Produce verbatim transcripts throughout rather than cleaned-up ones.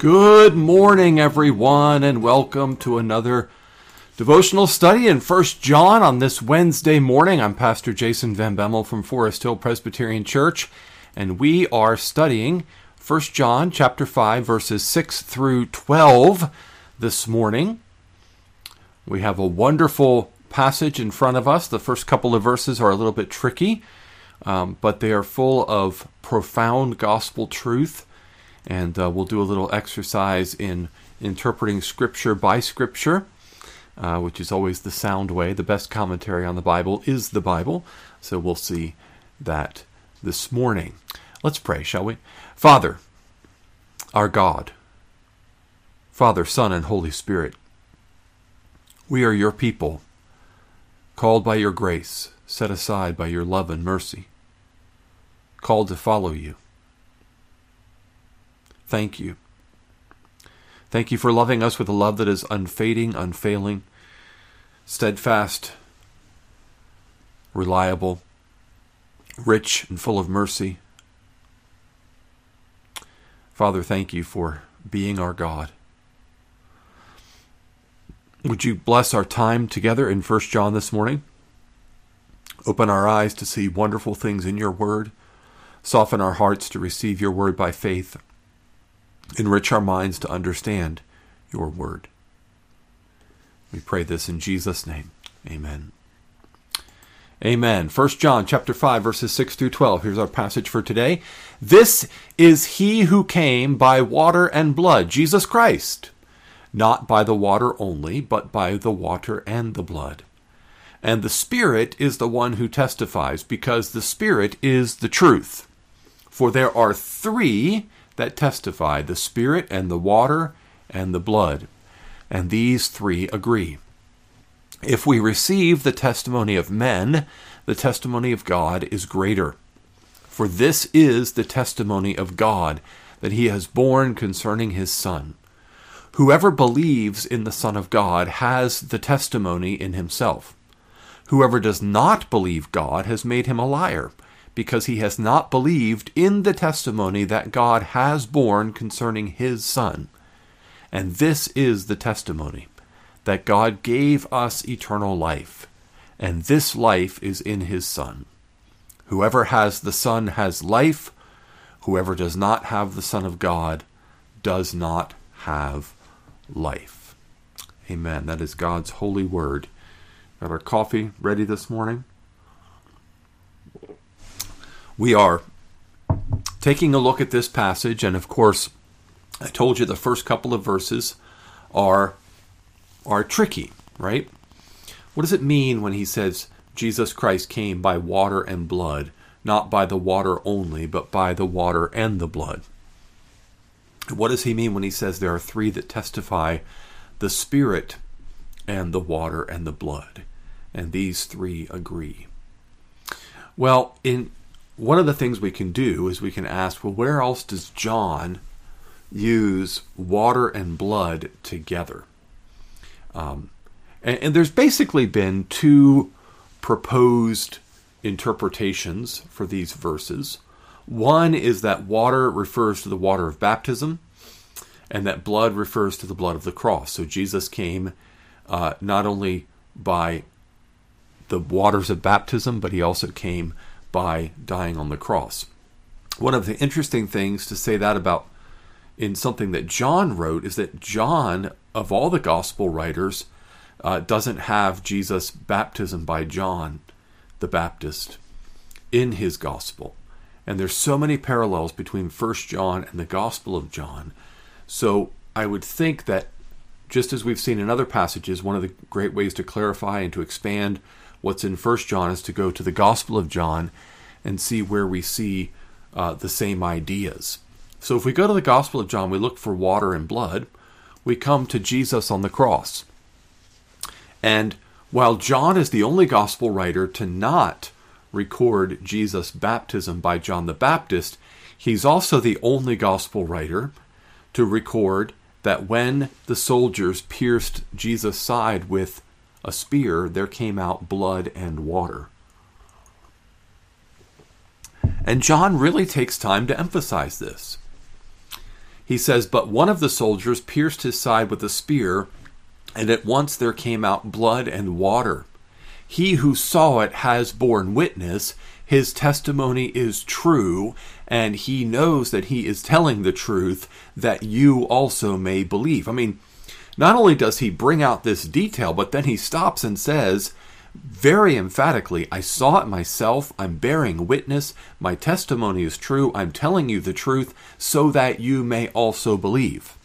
Good morning, everyone, and welcome to another devotional study in First John on this Wednesday morning. I'm Pastor Jason Van Bemmel from Forest Hill Presbyterian Church, and we are studying First John chapter five, verses six through twelve this morning. We have a wonderful passage in front of us. The first couple of verses are a little bit tricky, um, but they are full of profound gospel truth. And uh, we'll do a little exercise in interpreting Scripture by Scripture, uh, which is always the sound way. The best commentary on the Bible is the Bible. So we'll see that this morning. Let's pray, shall we? Father, our God, Father, Son, and Holy Spirit, we are your people, called by your grace, set aside by your love and mercy, called to follow you. Thank you. Thank you for loving us with a love that is unfading, unfailing, steadfast, reliable, rich and full of mercy. Father, thank you for being our God. Would you bless our time together in First John this morning? Open our eyes to see wonderful things in your word. Soften our hearts to receive your word by faith. Enrich our minds to understand your word. We pray this in Jesus' name. Amen. Amen. First John chapter five, verses six through twelve. Here's our passage for today. This is he who came by water and blood, Jesus Christ, not by the water only, but by the water and the blood. And the Spirit is the one who testifies, because the Spirit is the truth. For there are three that testify, the Spirit and the water and the blood, and these three agree. If we receive the testimony of men, the testimony of God is greater. For this is the testimony of God, that he has borne concerning his Son. Whoever believes in the Son of God has the testimony in himself. Whoever does not believe God has made him a liar, because he has not believed in the testimony that God has borne concerning his Son. And this is the testimony, that God gave us eternal life, and this life is in his Son. Whoever has the Son has life. Whoever does not have the Son of God does not have life. Amen. That is God's holy word. Got our coffee ready this morning? We are taking a look at this passage, and of course, I told you the first couple of verses are, are tricky, right? What does it mean when he says Jesus Christ came by water and blood, not by the water only, but by the water and the blood? What does he mean when he says there are three that testify, the Spirit and the water and the blood, and these three agree? Well, in one of the things we can do is we can ask, well, where else does John use water and blood together? Um, and, and there's basically been two proposed interpretations for these verses. One is that water refers to the water of baptism, and that blood refers to the blood of the cross. So Jesus came uh, not only by the waters of baptism, but he also came by dying on the cross. One of the interesting things to say that about in something that John wrote is that John, of all the gospel writers, uh, doesn't have Jesus' baptism by John the Baptist in his gospel. And there's so many parallels between First John and the Gospel of John. So I would think that, just as we've seen in other passages, one of the great ways to clarify and to expand what's in First John is to go to the Gospel of John and see where we see uh, the same ideas. So if we go to the Gospel of John, we look for water and blood, we come to Jesus on the cross. And while John is the only gospel writer to not record Jesus' baptism by John the Baptist, he's also the only gospel writer to record that when the soldiers pierced Jesus' side with a spear, there came out blood and water. And John really takes time to emphasize this. He says, "But one of the soldiers pierced his side with a spear, and at once there came out blood and water. He who saw it has borne witness. His testimony is true, and he knows that he is telling the truth, that you also may believe." I mean, not only does he bring out this detail, but then he stops and says, very emphatically, "I saw it myself. I'm bearing witness. My testimony is true. I'm telling you the truth so that you may also believe."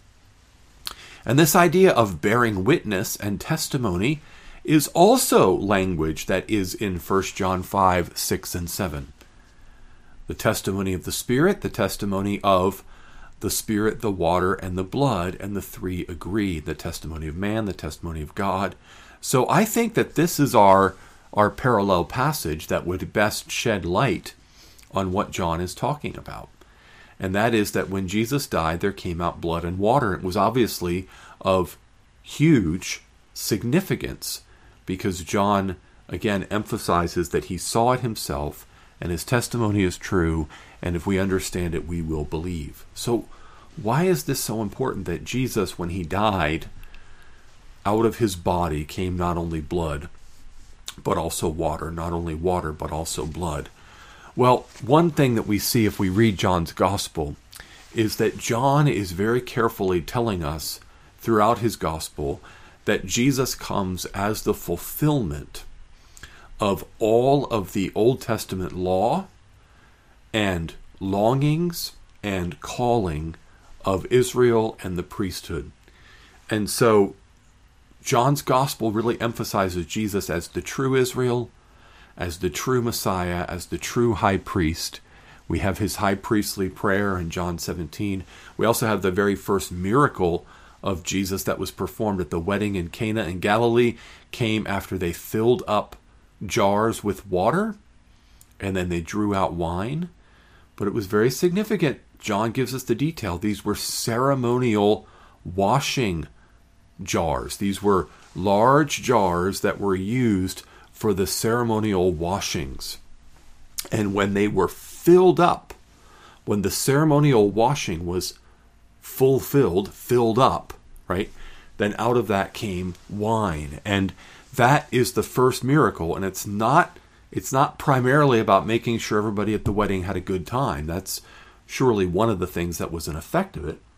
And this idea of bearing witness and testimony is also language that is in First John five, six, and seven. The testimony of the Spirit, the testimony of the Spirit, the water, and the blood, and the three agree. The testimony of man, the testimony of God. So I think that this is our, our parallel passage that would best shed light on what John is talking about. And that is that when Jesus died, there came out blood and water. It was obviously of huge significance because John, again, emphasizes that he saw it himself and his testimony is true, and if we understand it, we will believe. So why is this so important that Jesus, when he died, out of his body came not only blood, but also water, not only water, but also blood? Well, one thing that we see if we read John's gospel is that John is very carefully telling us throughout his gospel that Jesus comes as the fulfillment of all of the Old Testament law and longings and calling of Israel and the priesthood. And so John's gospel really emphasizes Jesus as the true Israel, as the true Messiah, as the true high priest. We have his high priestly prayer in John seventeen. We also have the very first miracle of Jesus that was performed at the wedding in Cana in Galilee, came after they filled up jars with water, and then they drew out wine. But it was very significant. John gives us the detail. These were ceremonial washing jars. These were large jars that were used for the ceremonial washings. And when they were filled up, when the ceremonial washing was fulfilled, filled up, right, then out of that came wine. And that is the first miracle. And it's not it's not primarily about making sure everybody at the wedding had a good time. That's surely one of the things that was an effect of it.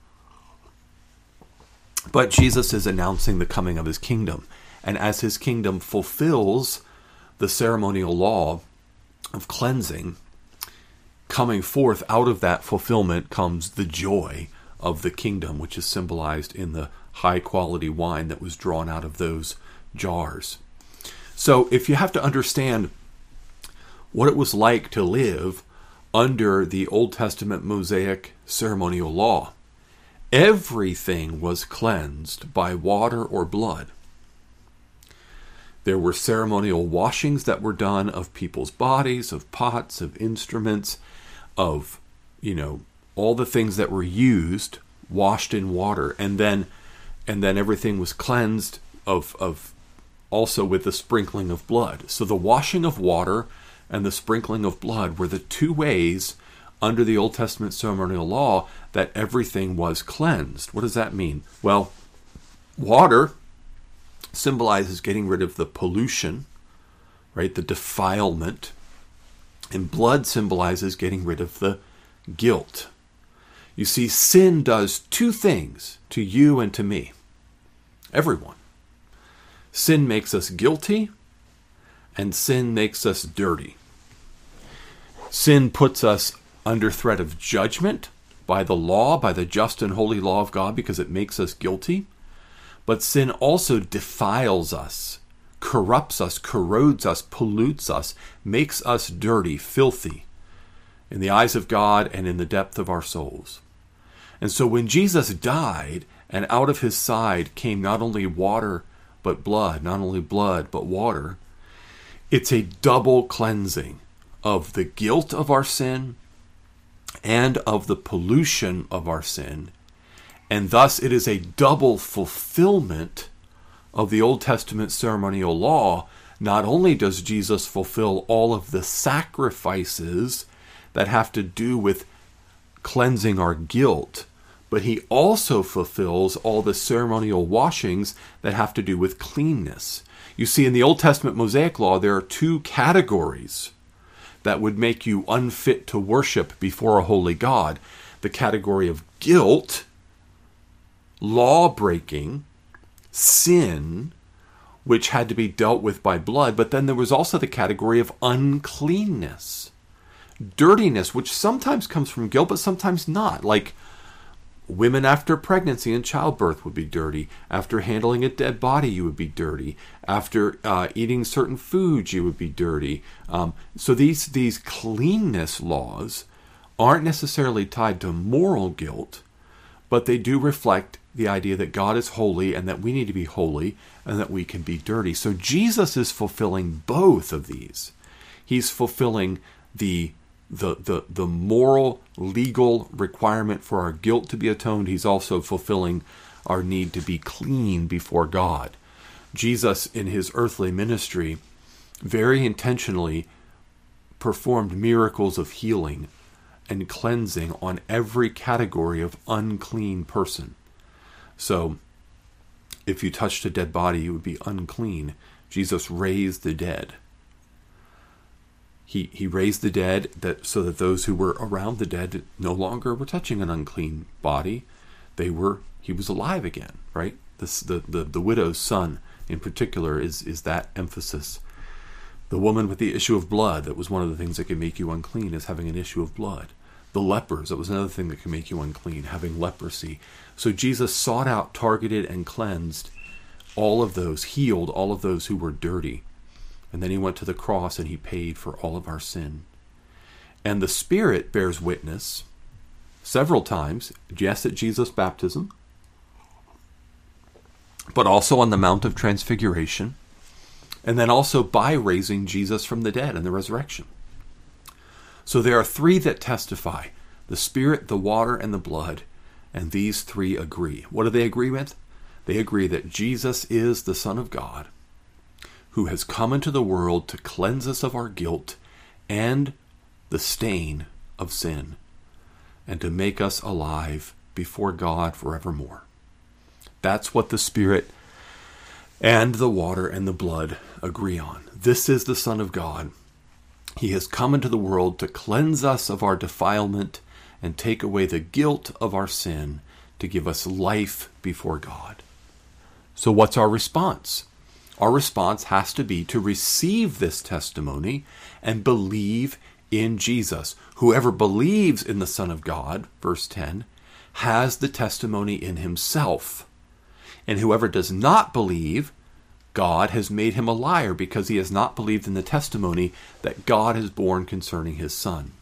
But Jesus is announcing the coming of his kingdom. And as his kingdom fulfills the ceremonial law of cleansing, coming forth out of that fulfillment comes the joy of the kingdom, which is symbolized in the high quality wine that was drawn out of those jars. So if you have to understand what it was like to live under the Old Testament Mosaic ceremonial law, everything was cleansed by water or blood. There were ceremonial washings that were done of people's bodies, of pots, of instruments, of, you know, all the things that were used, washed in water, and then and then everything was cleansed of of also with the sprinkling of blood. So the washing of water and the sprinkling of blood were the two ways under the Old Testament ceremonial law that everything was cleansed. What does that mean? Well, water symbolizes getting rid of the pollution, right, the defilement, and blood symbolizes getting rid of the guilt. You see, sin does two things to you and to me, everyone. Sin makes us guilty, and sin makes us dirty. Sin puts us under threat of judgment by the law, by the just and holy law of God, because it makes us guilty. But sin also defiles us, corrupts us, corrodes us, pollutes us, makes us dirty, filthy in the eyes of God and in the depth of our souls. And so when Jesus died and out of his side came not only water but blood, not only blood but water, it's a double cleansing of the guilt of our sin and of the pollution of our sin. And thus it is a double fulfillment of the Old Testament ceremonial law. Not only does Jesus fulfill all of the sacrifices that have to do with cleansing our guilt, but he also fulfills all the ceremonial washings that have to do with cleanness. You see, in the Old Testament Mosaic Law, there are two categories that would make you unfit to worship before a holy God. The category of guilt, law-breaking, sin, which had to be dealt with by blood, but then there was also the category of uncleanness, dirtiness, which sometimes comes from guilt, but sometimes not. Like women after pregnancy and childbirth would be dirty. After handling a dead body, you would be dirty. After uh, eating certain foods, you would be dirty. Um, so these, these cleanness laws aren't necessarily tied to moral guilt, but they do reflect the idea that God is holy and that we need to be holy and that we can be dirty. So Jesus is fulfilling both of these. He's fulfilling the the the the moral, legal requirement for our guilt to be atoned. He's also fulfilling our need to be clean before God. Jesus, in his earthly ministry, very intentionally performed miracles of healing and cleansing on every category of unclean person. So, if you touched a dead body, you would be unclean. Jesus raised the dead. He he raised the dead that so that those who were around the dead no longer were touching an unclean body. They were he was alive again, right? This the, the, the widow's son in particular is, is that emphasis. The woman with the issue of blood, that was one of the things that can make you unclean, is having an issue of blood. The lepers, that was another thing that can make you unclean, having leprosy. So Jesus sought out, targeted, and cleansed all of those, healed all of those who were dirty. And then he went to the cross and he paid for all of our sin. And the Spirit bears witness several times, yes, at Jesus' baptism, but also on the Mount of Transfiguration, and then also by raising Jesus from the dead in the resurrection. So there are three that testify, the Spirit, the water, and the blood, and these three agree. What do they agree with? They agree that Jesus is the Son of God, who has come into the world to cleanse us of our guilt and the stain of sin, and to make us alive before God forevermore. That's what the Spirit and the water and the blood agree on. This is the Son of God. He has come into the world to cleanse us of our defilement and take away the guilt of our sin, to give us life before God. So what's our response? Our response has to be to receive this testimony and believe in Jesus. Whoever believes in the Son of God, verse ten, has the testimony in himself. And whoever does not believe, God has made him a liar, because he has not believed in the testimony that God has borne concerning his Son.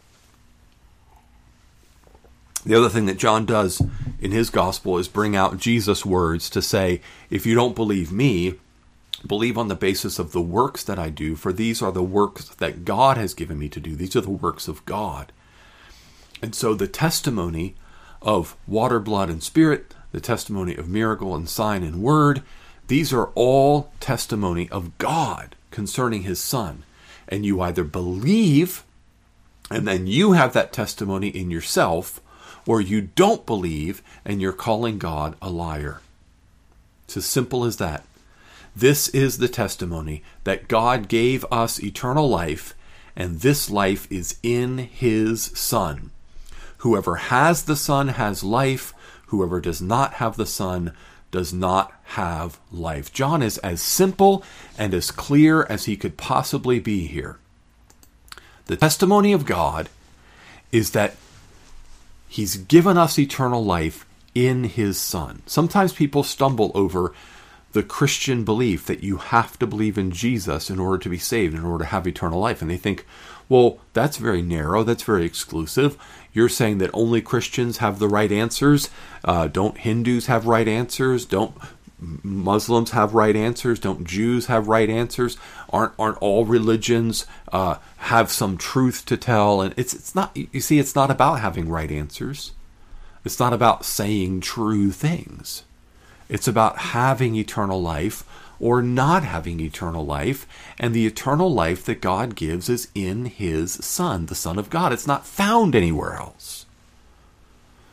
The other thing that John does in his gospel is bring out Jesus' words to say, if you don't believe me, believe on the basis of the works that I do, for these are the works that God has given me to do. These are the works of God. And so the testimony of water, blood, and Spirit, the testimony of miracle and sign and word, these are all testimony of God concerning his Son. And you either believe, and then you have that testimony in yourself, or you don't believe, and you're calling God a liar. It's as simple as that. This is the testimony that God gave us eternal life, and this life is in his Son. Whoever has the Son has life. Whoever does not have the Son does not have life. John is as simple and as clear as he could possibly be here. The testimony of God is that he's given us eternal life in his Son. Sometimes people stumble over the Christian belief that you have to believe in Jesus in order to be saved, in order to have eternal life. And they think, well, that's very narrow, that's very exclusive. You're saying that only Christians have the right answers. Uh, don't Hindus have right answers? Don't Muslims have right answers? Don't Jews have right answers? Aren't aren't all religions uh, have some truth to tell? And it's it's not. You see, it's not about having right answers. It's not about saying true things. It's about having eternal life or not having eternal life, and the eternal life that God gives is in his Son, the Son of God. It's not found anywhere else.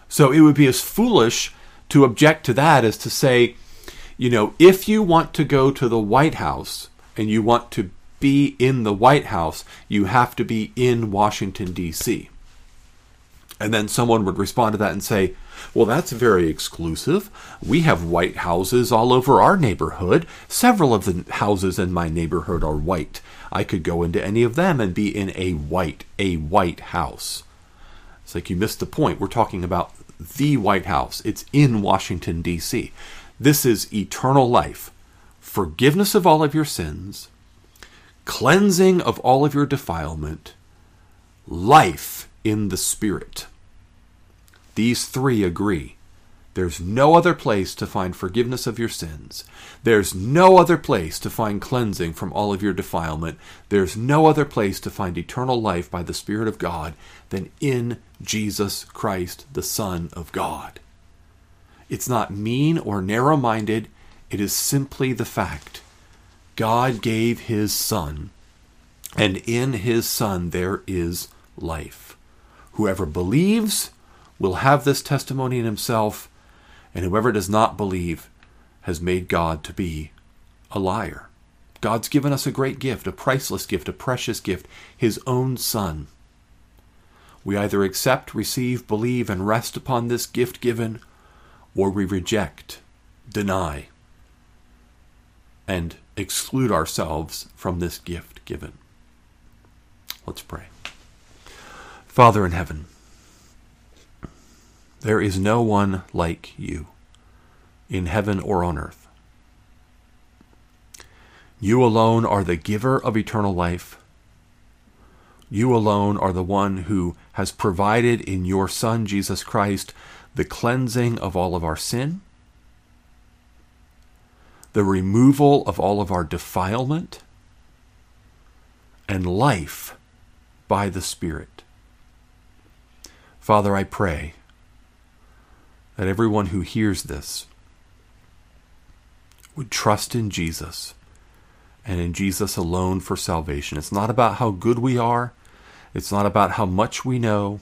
So it would be as foolish to object to that as to say, you know, if you want to go to the White House and you want to be in the White House, you have to be in Washington, D C And then someone would respond to that and say, well, that's very exclusive. We have White Houses all over our neighborhood. Several of the houses in my neighborhood are white. I could go into any of them and be in a white, a white house. It's like you missed the point. We're talking about the White House. It's in Washington, D C This is eternal life, forgiveness of all of your sins, cleansing of all of your defilement, life in the Spirit. These three agree. There's no other place to find forgiveness of your sins. There's no other place to find cleansing from all of your defilement. There's no other place to find eternal life by the Spirit of God than in Jesus Christ, the Son of God. It's not mean or narrow-minded. It is simply the fact. God gave His Son, and in His Son there is life. Whoever believes will have this testimony in himself, and whoever does not believe has made God to be a liar. God's given us a great gift, a priceless gift, a precious gift, His own Son. We either accept, receive, believe, and rest upon this gift given, or we reject, deny, and exclude ourselves from this gift given. Let's pray. Father in heaven, there is no one like you in heaven or on earth. You alone are the giver of eternal life. You alone are the one who has provided in your Son, Jesus Christ, the cleansing of all of our sin, the removal of all of our defilement, and life by the Spirit. Father, I pray that everyone who hears this would trust in Jesus and in Jesus alone for salvation. It's not about how good we are. It's not about how much we know.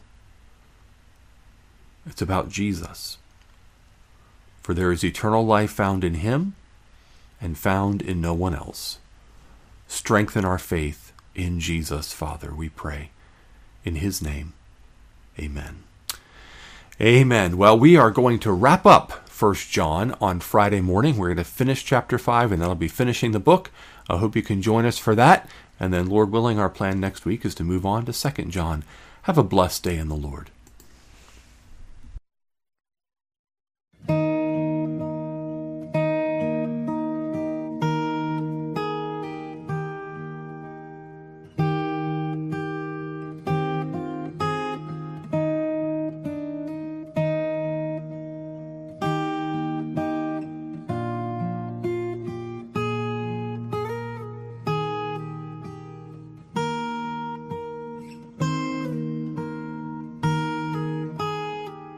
It's about Jesus. For there is eternal life found in Him and found in no one else. Strengthen our faith in Jesus, Father, we pray. In His name, amen. Amen. Well, we are going to wrap up First John on Friday morning. We're going to finish chapter five, and that'll be finishing the book. I hope you can join us for that. And then, Lord willing, our plan next week is to move on to Second John. Have a blessed day in the Lord.